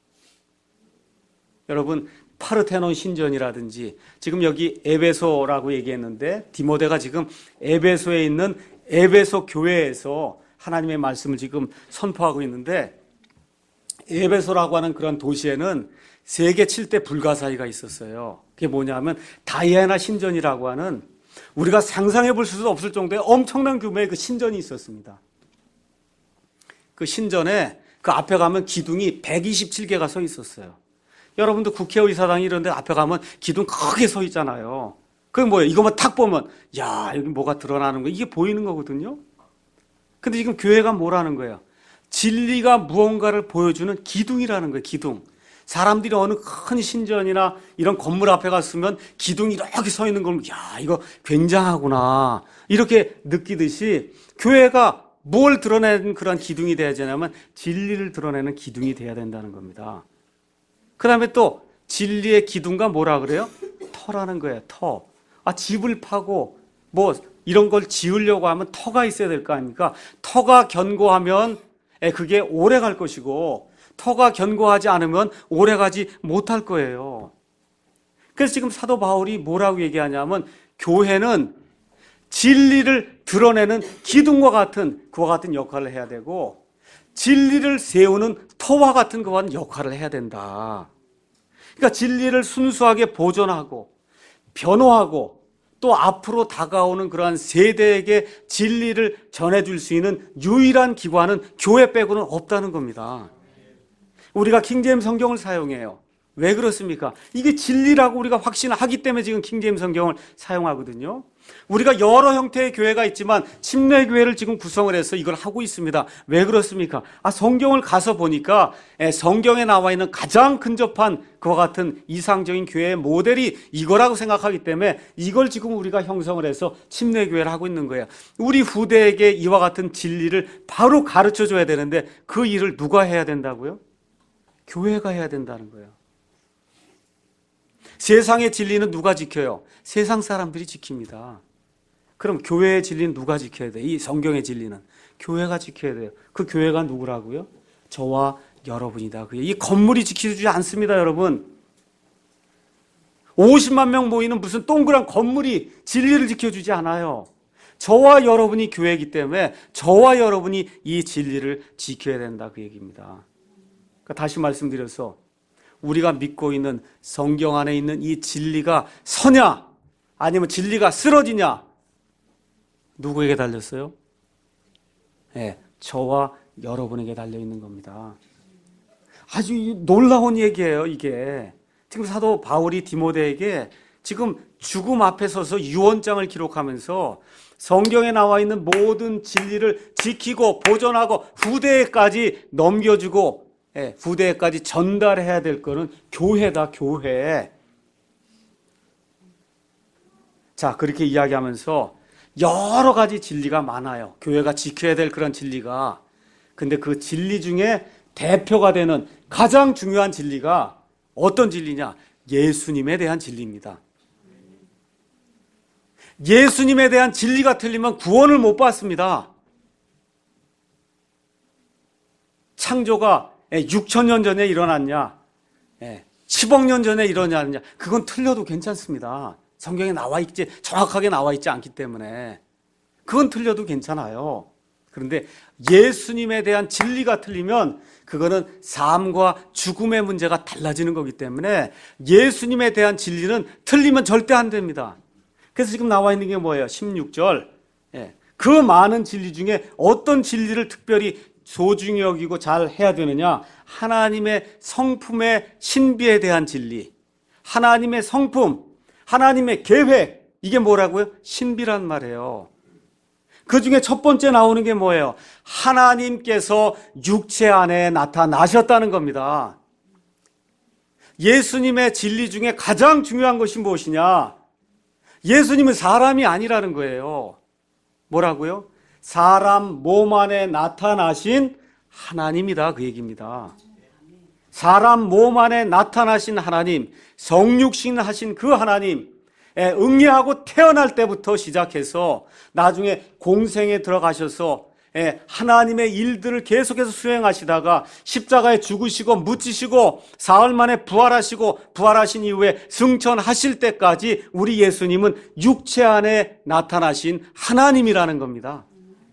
여러분 파르테논 신전이라든지 지금 여기 에베소라고 얘기했는데 디모데가 지금 에베소에 있는 에베소 교회에서 하나님의 말씀을 지금 선포하고 있는데 에베소라고 하는 그런 도시에는 세계 칠 대 불가사의가 있었어요. 그게 뭐냐면 다이애나 신전이라고 하는 우리가 상상해 볼 수도 없을 정도의 엄청난 규모의 그 신전이 있었습니다. 그 신전에 그 앞에 가면 기둥이 백이십칠 개가 서 있었어요. 여러분도 국회의사당이 이런데 앞에 가면 기둥 크게 서 있잖아요. 그게 뭐예요? 이것만 탁 보면 야 여기 뭐가 드러나는 거예요. 이게 보이는 거거든요. 근데 지금 교회가 뭐라는 거예요? 진리가 무언가를 보여주는 기둥이라는 거예요. 기둥. 사람들이 어느 큰 신전이나 이런 건물 앞에 갔으면 기둥이 이렇게 서 있는 걸 야 이거 굉장하구나 이렇게 느끼듯이 교회가 뭘 드러내는 그런 기둥이 돼야 되냐면 진리를 드러내는 기둥이 돼야 된다는 겁니다. 그 다음에 또 진리의 기둥과 뭐라 그래요? 터라는 거예요. 터. 아 집을 파고 뭐 이런 걸 지으려고 하면 터가 있어야 될 거 아닙니까? 터가 견고하면 그게 오래 갈 것이고 터가 견고하지 않으면 오래 가지 못할 거예요. 그래서 지금 사도 바울이 뭐라고 얘기하냐면 교회는 진리를 드러내는 기둥과 같은 그와 같은 역할을 해야 되고 진리를 세우는 터와 같은 그와 같은 역할을 해야 된다. 그러니까 진리를 순수하게 보존하고 변호하고 또 앞으로 다가오는 그러한 세대에게 진리를 전해줄 수 있는 유일한 기관은 교회 빼고는 없다는 겁니다. 우리가 킹제임스 성경을 사용해요. 왜 그렇습니까? 이게 진리라고 우리가 확신하기 때문에 지금 킹제임스 성경을 사용하거든요. 우리가 여러 형태의 교회가 있지만 침례교회를 지금 구성을 해서 이걸 하고 있습니다. 왜 그렇습니까? 아, 성경을 가서 보니까 성경에 나와 있는 가장 근접한 그와 같은 이상적인 교회의 모델이 이거라고 생각하기 때문에 이걸 지금 우리가 형성을 해서 침례교회를 하고 있는 거예요. 우리 후대에게 이와 같은 진리를 바로 가르쳐줘야 되는데 그 일을 누가 해야 된다고요? 교회가 해야 된다는 거예요. 세상의 진리는 누가 지켜요? 세상 사람들이 지킵니다. 그럼 교회의 진리는 누가 지켜야 돼요? 이 성경의 진리는 교회가 지켜야 돼요. 그 교회가 누구라고요? 저와 여러분이다. 이 건물이 지켜주지 않습니다, 여러분. 오십만 명 모이는 무슨 동그란 건물이 진리를 지켜주지 않아요. 저와 여러분이 교회이기 때문에 저와 여러분이 이 진리를 지켜야 된다 그 얘기입니다. 그러니까 다시 말씀드려서 우리가 믿고 있는 성경 안에 있는 이 진리가 서냐 아니면 진리가 쓰러지냐 누구에게 달렸어요? 네, 저와 여러분에게 달려있는 겁니다. 아주 놀라운 얘기예요 이게. 지금 사도 바울이 디모데에게 지금 죽음 앞에 서서 유언장을 기록하면서 성경에 나와 있는 모든 진리를 지키고 보존하고 후대에까지 넘겨주고 예, 후대에까지 전달해야 될 거는 교회다, 교회. 자, 그렇게 이야기하면서 여러 가지 진리가 많아요. 교회가 지켜야 될 그런 진리가. 근데 그 진리 중에 대표가 되는 가장 중요한 진리가 어떤 진리냐? 예수님에 대한 진리입니다. 예수님에 대한 진리가 틀리면 구원을 못 받습니다. 창조가 육천 년 전에 일어났냐, 십억 년 전에 일어났냐, 그건 틀려도 괜찮습니다. 성경에 나와 있지, 정확하게 나와 있지 않기 때문에 그건 틀려도 괜찮아요. 그런데 예수님에 대한 진리가 틀리면 그거는 삶과 죽음의 문제가 달라지는 거기 때문에 예수님에 대한 진리는 틀리면 절대 안 됩니다. 그래서 지금 나와 있는 게 뭐예요? 십육 절. 예. 그 많은 진리 중에 어떤 진리를 특별히 소중히 여기고 잘 해야 되느냐? 하나님의 성품의 신비에 대한 진리. 하나님의 성품, 하나님의 계획. 이게 뭐라고요? 신비란 말이에요. 그 중에 첫 번째 나오는 게 뭐예요? 하나님께서 육체 안에 나타나셨다는 겁니다. 예수님의 진리 중에 가장 중요한 것이 무엇이냐? 예수님은 사람이 아니라는 거예요. 뭐라고요? 사람 몸 안에 나타나신 하나님이다, 그 얘기입니다. 사람 몸 안에 나타나신 하나님, 성육신 하신 그 하나님, 응애하고 태어날 때부터 시작해서 나중에 공생에 들어가셔서 하나님의 일들을 계속해서 수행하시다가 십자가에 죽으시고 묻히시고 사흘 만에 부활하시고 부활하신 이후에 승천하실 때까지 우리 예수님은 육체 안에 나타나신 하나님이라는 겁니다.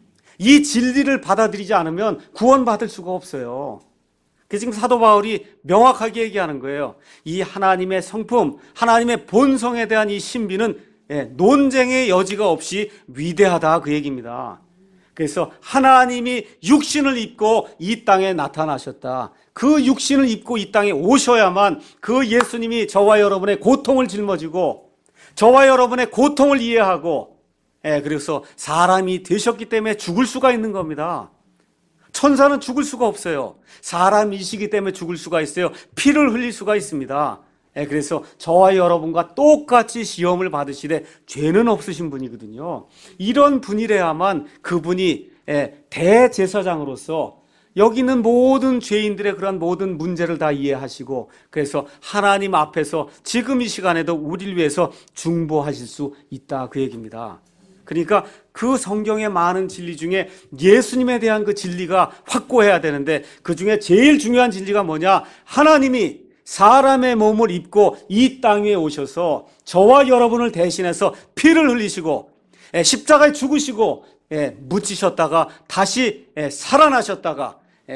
이 진리를 받아들이지 않으면 구원받을 수가 없어요. 그래서 지금 사도 바울이 명확하게 얘기하는 거예요. 이 하나님의 성품, 하나님의 본성에 대한 이 신비는 논쟁의 여지가 없이 위대하다, 그 얘기입니다. 그래서 하나님이 육신을 입고 이 땅에 나타나셨다. 그 육신을 입고 이 땅에 오셔야만 그 예수님이 저와 여러분의 고통을 짊어지고 저와 여러분의 고통을 이해하고, 예, 그래서 사람이 되셨기 때문에 죽을 수가 있는 겁니다. 천사는 죽을 수가 없어요. 사람이시기 때문에 죽을 수가 있어요. 피를 흘릴 수가 있습니다. 예, 그래서 저와 여러분과 똑같이 시험을 받으시되 죄는 없으신 분이거든요. 이런 분이래야만 그분이 예, 대제사장으로서 여기 있는 모든 죄인들의 그런 모든 문제를 다 이해하시고, 그래서 하나님 앞에서 지금 이 시간에도 우리를 위해서 중보하실 수 있다, 그 얘기입니다. 그러니까 그 성경의 많은 진리 중에 예수님에 대한 그 진리가 확고해야 되는데, 그 중에 제일 중요한 진리가 뭐냐? 하나님이 사람의 몸을 입고 이 땅에 오셔서 저와 여러분을 대신해서 피를 흘리시고 십자가에 죽으시고 묻히셨다가 다시 살아나셨다가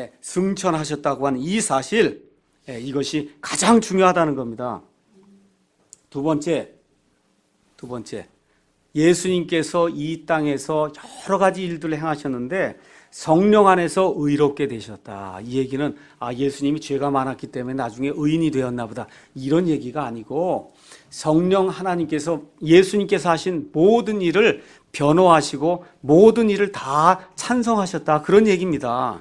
승천하셨다고 하는 이 사실, 이것이 가장 중요하다는 겁니다. 두 번째, 두 번째, 예수님께서 이 땅에서 여러 가지 일들을 행하셨는데 성령 안에서 의롭게 되셨다. 이 얘기는 아, 예수님이 죄가 많았기 때문에 나중에 의인이 되었나 보다, 이런 얘기가 아니고, 성령 하나님께서 예수님께서 하신 모든 일을 변호하시고 모든 일을 다 찬성하셨다, 그런 얘기입니다.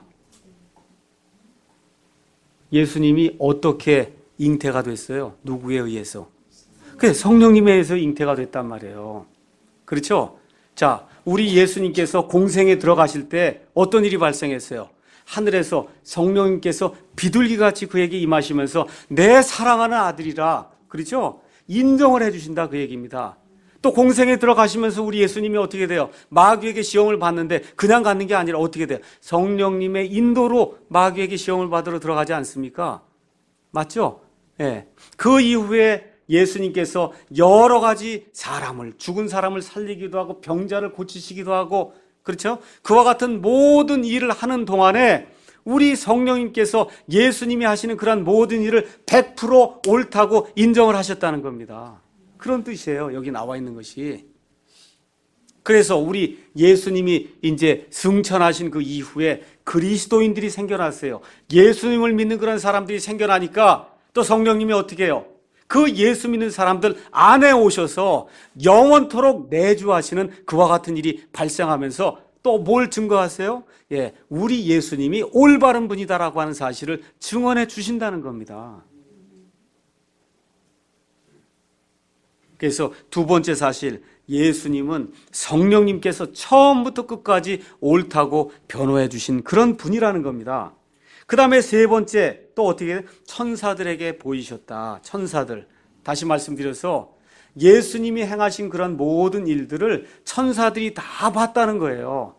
예수님이 어떻게 잉태가 됐어요? 누구에 의해서? 그래, 성령님에 의해서 잉태가 됐단 말이에요. 그렇죠? 자, 우리 예수님께서 공생에 들어가실 때 어떤 일이 발생했어요? 하늘에서 성령님께서 비둘기같이 그에게 임하시면서 내 사랑하는 아들이라, 그렇죠? 인정을 해주신다, 그 얘기입니다. 또 공생에 들어가시면서 우리 예수님이 어떻게 돼요? 마귀에게 시험을 받는데 그냥 가는 게 아니라 어떻게 돼요? 성령님의 인도로 마귀에게 시험을 받으러 들어가지 않습니까? 맞죠? 예. 그 이후에 예수님께서 여러 가지 사람을, 죽은 사람을 살리기도 하고 병자를 고치시기도 하고, 그렇죠? 그와 같은 모든 일을 하는 동안에 우리 성령님께서 예수님이 하시는 그런 모든 일을 백 퍼센트 옳다고 인정을 하셨다는 겁니다. 그런 뜻이에요, 여기 나와 있는 것이. 그래서 우리 예수님이 이제 승천하신 그 이후에 그리스도인들이 생겨났어요. 예수님을 믿는 그런 사람들이 생겨나니까 또 성령님이 어떻게 해요? 그 예수 믿는 사람들 안에 오셔서 영원토록 내주하시는 그와 같은 일이 발생하면서 또 뭘 증거하세요? 예, 우리 예수님이 올바른 분이다라고 하는 사실을 증언해 주신다는 겁니다. 그래서 두 번째 사실, 예수님은 성령님께서 처음부터 끝까지 옳다고 변호해 주신 그런 분이라는 겁니다. 그 다음에 세 번째, 또 어떻게 천사들에게 보이셨다. 천사들. 다시 말씀드려서 예수님이 행하신 그런 모든 일들을 천사들이 다 봤다는 거예요.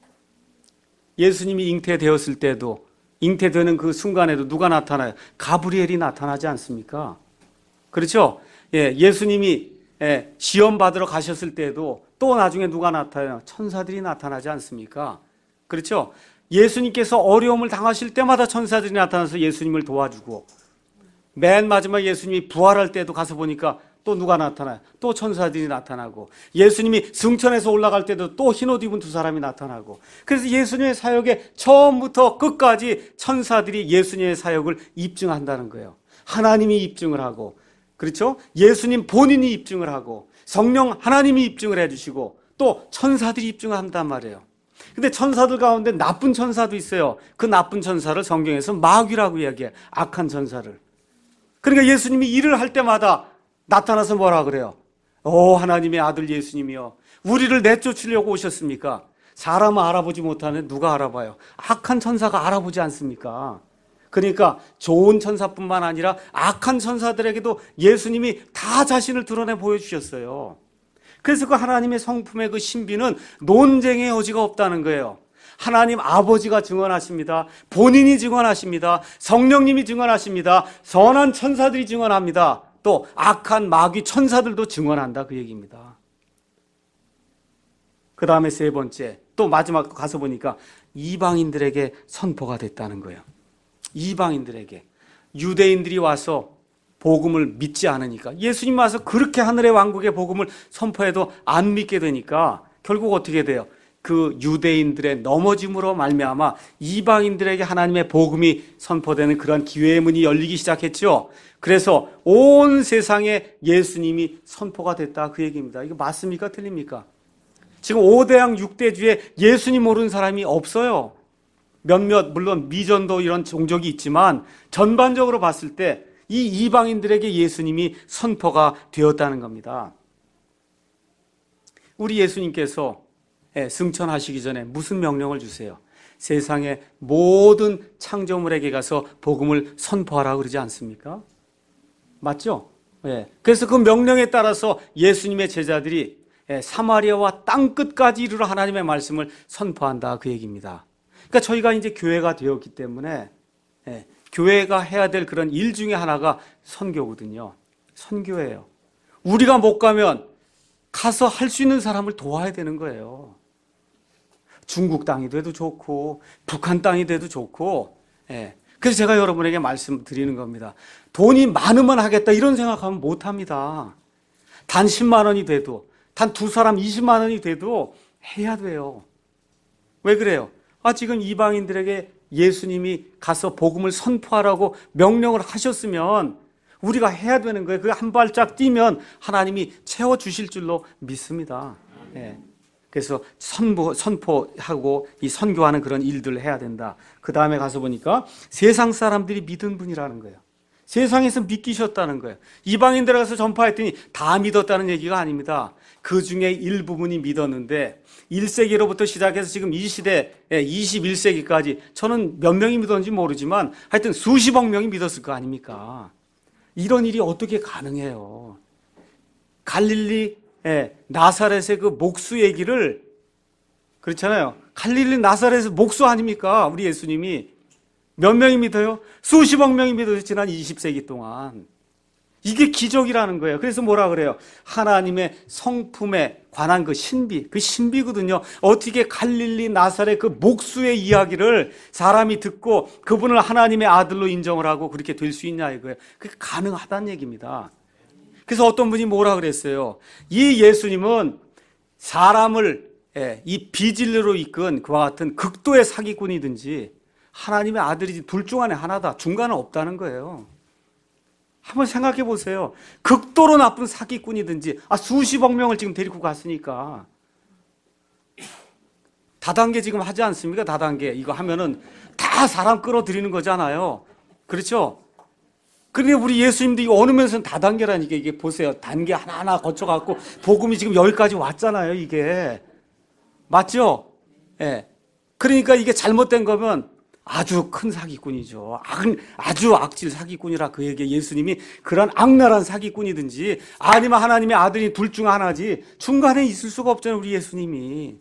예수님이 잉태되었을 때도, 잉태되는 그 순간에도 누가 나타나요? 가브리엘이 나타나지 않습니까? 그렇죠? 예, 예수님이 예, 시험 받으러 가셨을 때도 또 나중에 누가 나타나요? 천사들이 나타나지 않습니까? 그렇죠? 예수님께서 어려움을 당하실 때마다 천사들이 나타나서 예수님을 도와주고, 맨 마지막 예수님이 부활할 때도 가서 보니까 또 누가 나타나요? 또 천사들이 나타나고, 예수님이 승천해서 올라갈 때도 또 흰옷 입은 두 사람이 나타나고, 그래서 예수님의 사역에 처음부터 끝까지 천사들이 예수님의 사역을 입증한다는 거예요. 하나님이 입증을 하고, 그렇죠? 예수님 본인이 입증을 하고, 성령 하나님이 입증을 해주시고, 또 천사들이 입증을 한단 말이에요. 근데 천사들 가운데 나쁜 천사도 있어요. 그 나쁜 천사를 성경에서 마귀라고 이야기해요. 악한 천사를. 그러니까 예수님이 일을 할 때마다 나타나서 뭐라 그래요? 오, 하나님의 아들 예수님이요, 우리를 내쫓으려고 오셨습니까? 사람은 알아보지 못하는 누가 알아봐요? 악한 천사가 알아보지 않습니까? 그러니까 좋은 천사뿐만 아니라 악한 천사들에게도 예수님이 다 자신을 드러내 보여주셨어요. 그래서 그 하나님의 성품의 그 신비는 논쟁의 여지가 없다는 거예요. 하나님 아버지가 증언하십니다. 본인이 증언하십니다. 성령님이 증언하십니다. 선한 천사들이 증언합니다. 또 악한 마귀 천사들도 증언한다, 그 얘기입니다. 그 다음에 세 번째, 또 마지막 가서 보니까 이방인들에게 선포가 됐다는 거예요. 이방인들에게. 유대인들이 와서 복음을 믿지 않으니까, 예수님 와서 그렇게 하늘의 왕국의 복음을 선포해도 안 믿게 되니까 결국 어떻게 돼요? 그 유대인들의 넘어짐으로 말미암아 이방인들에게 하나님의 복음이 선포되는 그런 기회의 문이 열리기 시작했죠. 그래서 온 세상에 예수님이 선포가 됐다, 그 얘기입니다. 이거 맞습니까? 틀립니까? 지금 오대양 육대주에 예수님 모르는 사람이 없어요. 몇몇, 물론 미전도 이런 종족이 있지만 전반적으로 봤을 때 이 이방인들에게 예수님이 선포가 되었다는 겁니다. 우리 예수님께서 승천하시기 전에 무슨 명령을 주세요? 세상의 모든 창조물에게 가서 복음을 선포하라고 그러지 않습니까? 맞죠? 그래서 그 명령에 따라서 예수님의 제자들이 사마리아와 땅끝까지 이르러 하나님의 말씀을 선포한다, 그 얘기입니다. 그러니까 저희가 이제 교회가 되었기 때문에 교회가 해야 될 그런 일 중에 하나가 선교거든요. 선교예요. 우리가 못 가면 가서 할 수 있는 사람을 도와야 되는 거예요. 중국 땅이 돼도 좋고 북한 땅이 돼도 좋고. 예. 그래서 제가 여러분에게 말씀드리는 겁니다. 돈이 많으면 하겠다 이런 생각하면 못합니다. 단 십만 원이 돼도, 단 두 사람 이십만 원이 돼도 해야 돼요. 왜 그래요? 아, 지금 이방인들에게 예수님이 가서 복음을 선포하라고 명령을 하셨으면 우리가 해야 되는 거예요. 그게 한 발짝 뛰면 하나님이 채워주실 줄로 믿습니다. 예. 그래서 선포, 선포하고 이 선교하는 그런 일들을 해야 된다. 그 다음에 가서 보니까 세상 사람들이 믿은 분이라는 거예요. 세상에서 믿기셨다는 거예요. 이방인들에 가서 전파했더니 다 믿었다는 얘기가 아닙니다. 그 중에 일부분이 믿었는데 일 세기로부터 시작해서 지금 이 시대 이십일 세기까지 저는 몇 명이 믿었는지 모르지만 하여튼 수십억 명이 믿었을 거 아닙니까? 이런 일이 어떻게 가능해요? 갈릴리 나사렛의 그 목수 얘기를, 그렇잖아요. 갈릴리 나사렛의 목수 아닙니까? 우리 예수님이 몇 명이 믿어요? 수십억 명이 믿어요. 지난 이십 세기 동안. 이게 기적이라는 거예요. 그래서 뭐라 그래요? 하나님의 성품에 관한 그 신비, 그 신비거든요. 어떻게 갈릴리 나사렛 그 목수의 이야기를 사람이 듣고 그분을 하나님의 아들로 인정을 하고 그렇게 될 수 있냐 이거예요. 그게 가능하다는 얘기입니다. 그래서 어떤 분이 뭐라 그랬어요? 이 예수님은 사람을 이 비진리로 이끈 그와 같은 극도의 사기꾼이든지 하나님의 아들이지 둘 중 안에 하나다. 중간은 없다는 거예요. 한번 생각해 보세요. 극도로 나쁜 사기꾼이든지, 아, 수십억 명을 지금 데리고 갔으니까. 다단계 지금 하지 않습니까? 다단계. 이거 하면은 다 사람 끌어들이는 거잖아요. 그렇죠? 그런데 우리 예수님도 이거 어느 면에서는 다단계라니까. 이게 보세요. 단계 하나하나 거쳐갖고 복음이 지금 여기까지 왔잖아요. 이게. 맞죠? 예. 네. 그러니까 이게 잘못된 거면 아주 큰 사기꾼이죠. 아주 악질 사기꾼이라 그에게 예수님이 그런 악랄한 사기꾼이든지 아니면 하나님의 아들이 둘 중 하나지 중간에 있을 수가 없잖아요. 우리 예수님이.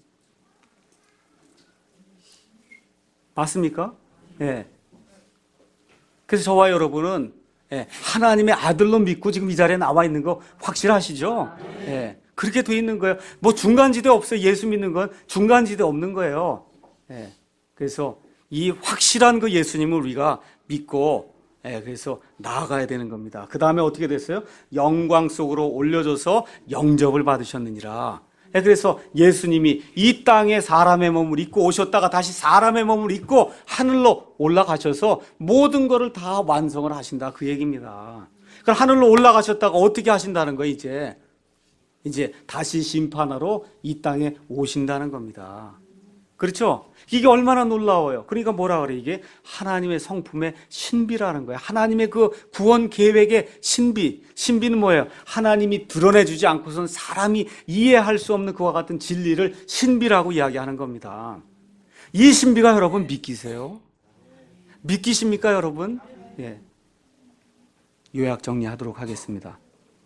맞습니까? 예. 네. 그래서 저와 여러분은 예, 하나님의 아들로 믿고 지금 이 자리에 나와 있는 거 확실하시죠? 예, 그렇게 돼 있는 거예요. 뭐 중간지대 없어요. 예수 믿는 건 중간지대 없는 거예요. 예, 그래서 이 확실한 그 예수님을 우리가 믿고 예, 그래서 나아가야 되는 겁니다. 그 다음에 어떻게 됐어요? 영광 속으로 올려줘서 영접을 받으셨느니라. 예, 그래서 예수님이 이 땅에 사람의 몸을 입고 오셨다가 다시 사람의 몸을 입고 하늘로 올라가셔서 모든 것을 다 완성을 하신다. 그 얘기입니다. 그럼 하늘로 올라가셨다가 어떻게 하신다는 거예요? 이제 이제 다시 심판하러 이 땅에 오신다는 겁니다. 그렇죠? 이게 얼마나 놀라워요. 그러니까 뭐라 그래? 이게 하나님의 성품의 신비라는 거예요. 하나님의 그 구원 계획의 신비. 신비는 뭐예요? 하나님이 드러내주지 않고선 사람이 이해할 수 없는 그와 같은 진리를 신비라고 이야기하는 겁니다. 이 신비가 여러분 믿기세요? 믿기십니까 여러분? 예. 요약 정리하도록 하겠습니다.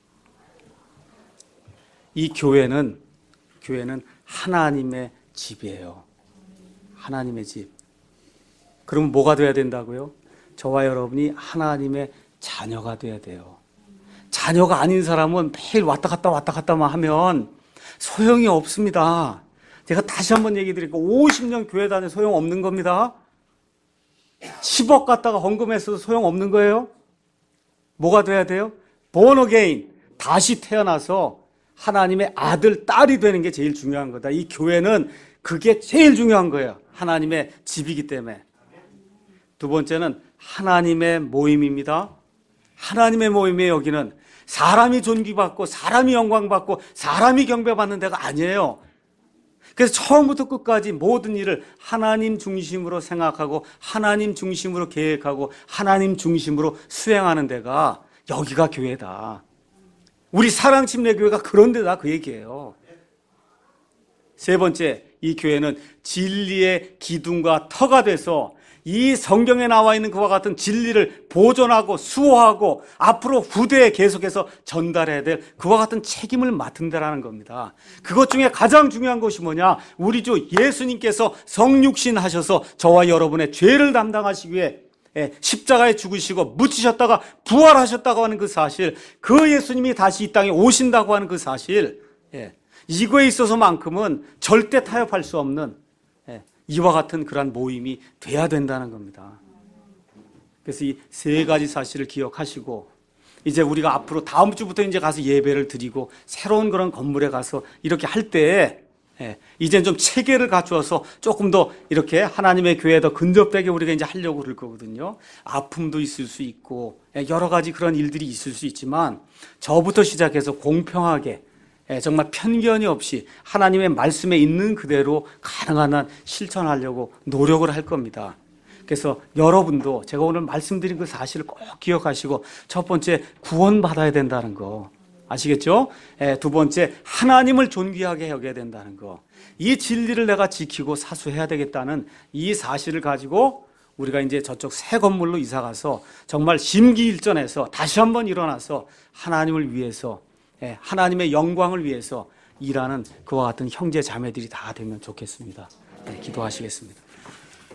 이 교회는 교회는 하나님의 집이에요. 하나님의 집. 그러면 뭐가 돼야 된다고요? 저와 여러분이 하나님의 자녀가 돼야 돼요. 자녀가 아닌 사람은 매일 왔다 갔다 왔다 갔다만 하면 소용이 없습니다. 제가 다시 한번 얘기 드릴게요. 오십 년 교회 다녀 소용 없는 겁니다. 십억 갖다가 헌금했어도 소용 없는 거예요. 뭐가 돼야 돼요? born again. 다시 태어나서 하나님의 아들, 딸이 되는 게 제일 중요한 거다. 이 교회는 그게 제일 중요한 거예요. 하나님의 집이기 때문에. 두 번째는 하나님의 모임입니다. 하나님의 모임에 여기는 사람이 존귀받고 사람이 영광받고 사람이 경배받는 데가 아니에요. 그래서 처음부터 끝까지 모든 일을 하나님 중심으로 생각하고 하나님 중심으로 계획하고 하나님 중심으로 수행하는 데가 여기가 교회다. 우리 사랑침례교회가 그런 데다 그 얘기예요. 세 번째, 이 교회는 진리의 기둥과 터가 돼서 이 성경에 나와 있는 그와 같은 진리를 보존하고 수호하고 앞으로 후대에 계속해서 전달해야 될 그와 같은 책임을 맡은 데라는 겁니다. 그것 중에 가장 중요한 것이 뭐냐? 우리 주 예수님께서 성육신 하셔서 저와 여러분의 죄를 담당하시기 위해 십자가에 죽으시고 묻히셨다가 부활하셨다고 하는 그 사실, 그 예수님이 다시 이 땅에 오신다고 하는 그 사실, 이거에 있어서만큼은 절대 타협할 수 없는 이와 같은 그러한 모임이 돼야 된다는 겁니다. 그래서 이 세 가지 사실을 기억하시고 이제 우리가 앞으로 다음 주부터 이제 가서 예배를 드리고 새로운 그런 건물에 가서 이렇게 할 때에 이제 좀 체계를 갖추어서 조금 더 이렇게 하나님의 교회에 더 근접되게 우리가 이제 하려고 그럴 거거든요. 아픔도 있을 수 있고 여러 가지 그런 일들이 있을 수 있지만 저부터 시작해서 공평하게 정말 편견이 없이 하나님의 말씀에 있는 그대로 가능한 한 실천하려고 노력을 할 겁니다. 그래서 여러분도 제가 오늘 말씀드린 그 사실을 꼭 기억하시고 첫 번째 구원받아야 된다는 거 아시겠죠? 두 번째 하나님을 존귀하게 여겨야 된다는 거, 이 진리를 내가 지키고 사수해야 되겠다는 이 사실을 가지고 우리가 이제 저쪽 새 건물로 이사가서 정말 심기일전해서 다시 한번 일어나서 하나님을 위해서 하나님의 영광을 위해서 일하는 그와 같은 형제 자매들이 다 되면 좋겠습니다. 네, 기도하시겠습니다.